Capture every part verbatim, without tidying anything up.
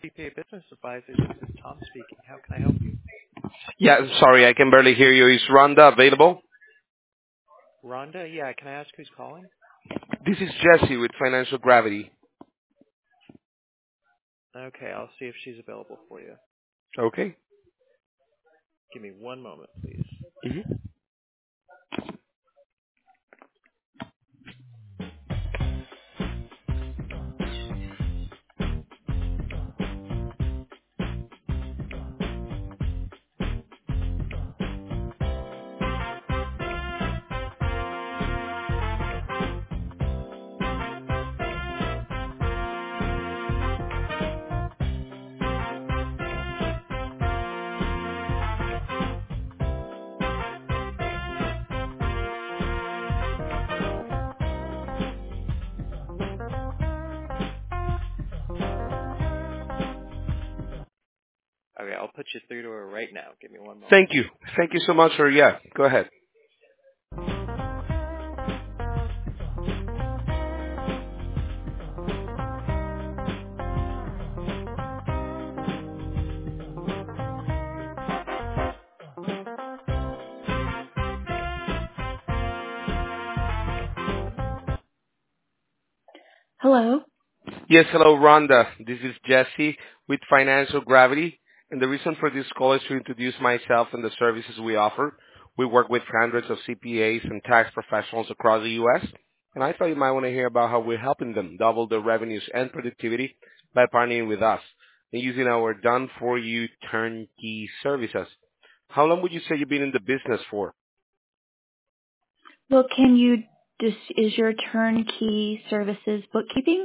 C P A Business Advisors. This is Tom speaking. How can I help you? Yeah, sorry, I can barely hear you. Is Rhonda available? Rhonda? Yeah, can I ask who's calling? This is Jesse with Financial Gravity. Okay, I'll see if she's available for you. Okay. Give me one moment, please. hmm Okay, I'll put you through to her right now. Give me one moment. Thank you. Thank you so much, sir. Yeah, go ahead. Hello. Yes, hello, Rhonda. This is Jesse with Financial Gravity. And the reason for this call is to introduce myself and the services we offer. We work with hundreds of C P As and tax professionals across the U S. And I thought you might want to hear about how we're helping them double their revenues and productivity by partnering with us and using our done-for-you turnkey services. How long would you say you've been in the business for? Well, can you dis- is your turnkey services bookkeeping?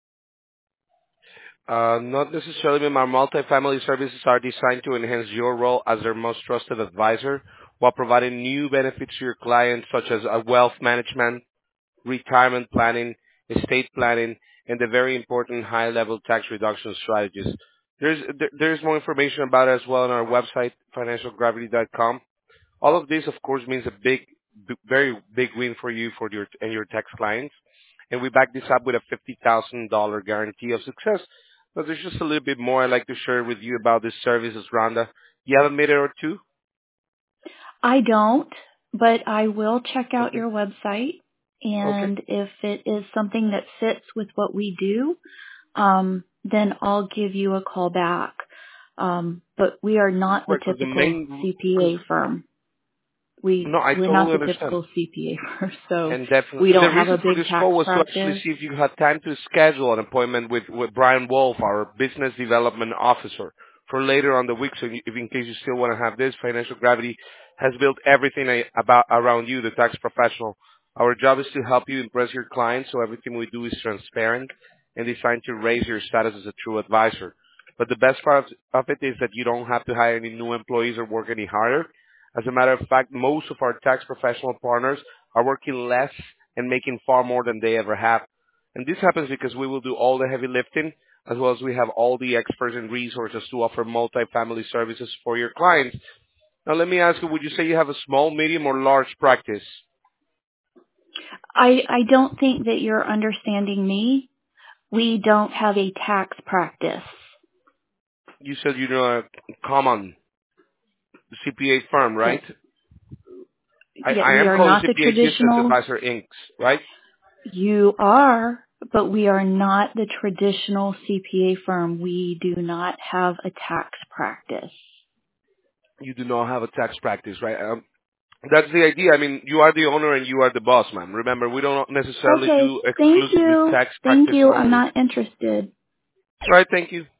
Uh, not necessarily. My multifamily services are designed to enhance your role as their most trusted advisor while providing new benefits to your clients such as uh, wealth management, retirement planning, estate planning, and the very important high-level tax reduction strategies. There's, there, there's more information about it as well on our website, financial gravity dot com. All of this, of course, means a big, b- very big win for you for your and your tax clients. And we back this up with a fifty thousand dollars guarantee of success. But there's just a little bit more I'd like to share with you about this services, Rhonda. You have a minute or two? I don't, but I will check out Okay. your website, Okay. and if it is something that fits with what we do, um, then I'll give you a call back. Um, but we are not the Right, because the typical main, C P because, A firm. We no, I we're not totally the understand. typical C P A firm, so And definitely, we and the don't have a reason for big this tax call was to actually practice. see if you had time to schedule an appointment with, with Brian Wolf, our business development officer, for later on the week. So if in case you still want to have this, Financial Gravity has built everything a- about around you, the tax professional. Our job is to help you impress your clients, so everything we do is transparent and designed to raise your status as a true advisor. But the best part of it is that you don't have to hire any new employees or work any harder. As a matter of fact, most of our tax professional partners are working less and making far more than they ever have. And this happens because we will do all the heavy lifting, as well as we have all the experts and resources to offer multifamily services for your clients. Now, let me ask you, would you say you have a small, medium, or large practice? I I don't think that you're understanding me. We don't have a tax practice. You said you're a common C P A firm, Yes. right? I, Yeah, I we am are calling not the C P A Business traditional. Advisor Incorporated, right? You are, but we are not the traditional C P A firm. We do not have a tax practice. You do not have a tax practice, right? Um, That's the idea. I mean, you are the owner and you are the boss, ma'am. Remember, we don't necessarily Okay. do Thank exclusively you. tax Thank practice you. I'm only. not interested. Right, thank you.